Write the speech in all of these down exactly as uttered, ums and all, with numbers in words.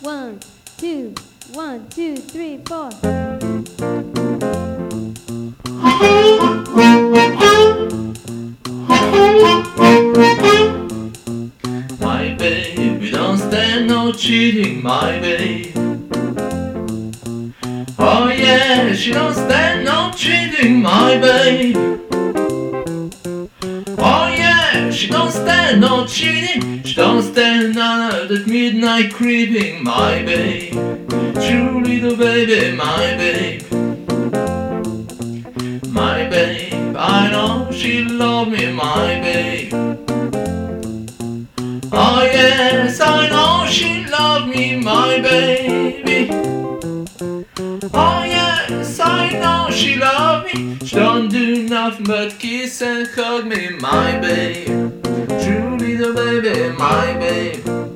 One, two, one, two, three, four. My baby don't stand no cheating, my babe. Oh yeah, she don't stand no cheating, my babe. Oh yeah, she don't stand no cheating. She don't stand none of that midnight creeping, my babe. True little baby, my babe. My babe, I know she love me, my babe. Oh yes, I know she love me, my baby. Oh yes, I know she love me. She don't do nothing but kiss and hug me, my babe. True little baby, my babe.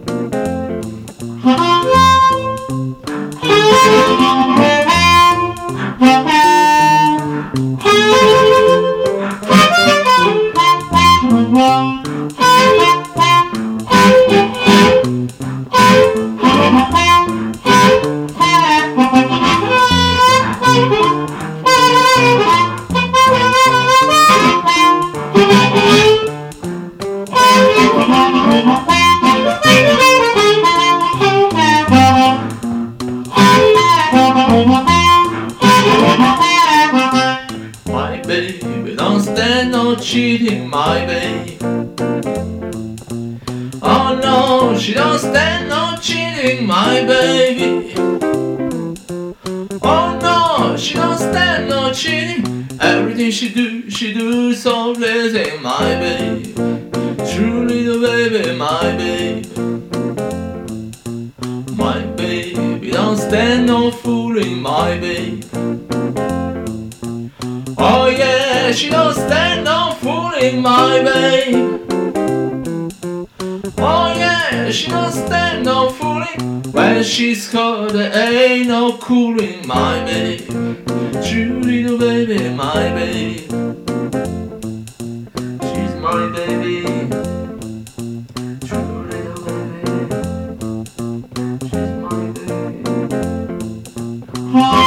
My baby don't stand no cheating, my babe. Oh no, she don't stand no cheating, my baby. Oh no, she don't stand no cheating. Everything she do, she do so pleasing, my babe. True little baby, my babe. My baby don't stand no fooling, my babe. Oh yeah, she don't stand no fooling, my babe. Oh yeah, she don't stand no fooling. When she's cold, there ain't no cooling, my babe. True little baby, my babe. She's my baby. True little baby. She's my baby.